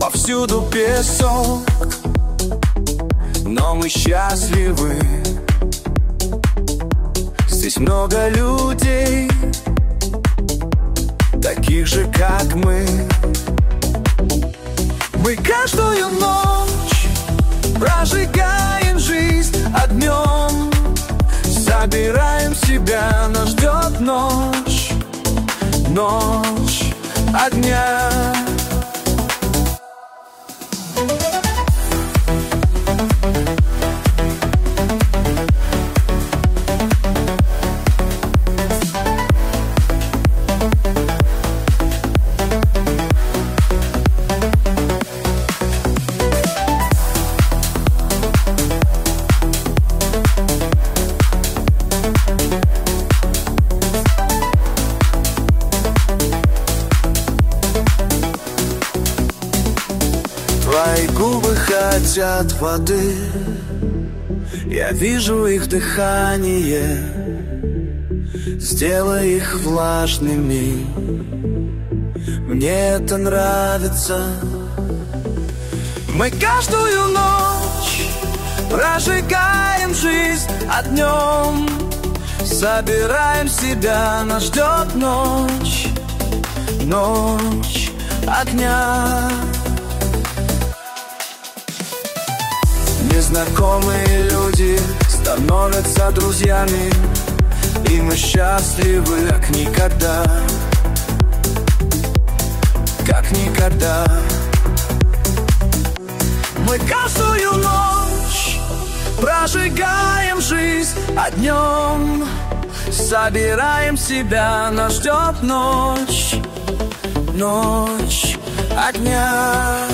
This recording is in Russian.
повсюду песок, но мы счастливы. Здесь много людей, таких же, как мы. Мы каждую ночь прожигаем жизнь огнем, собираем себя, нас ждет ночь, ночь огня. Твои губы хотят воды, я вижу их дыхание. Сделай их влажными, мне это нравится. Мы каждую ночь прожигаем жизнь огнем, собираем себя, нас ждет ночь, ночь огня. Незнакомые люди становятся друзьями, и мы счастливы, как никогда, как никогда. Мы каждую ночь прожигаем жизнь огнем, собираем себя, нас ждет ночь, ночь огня.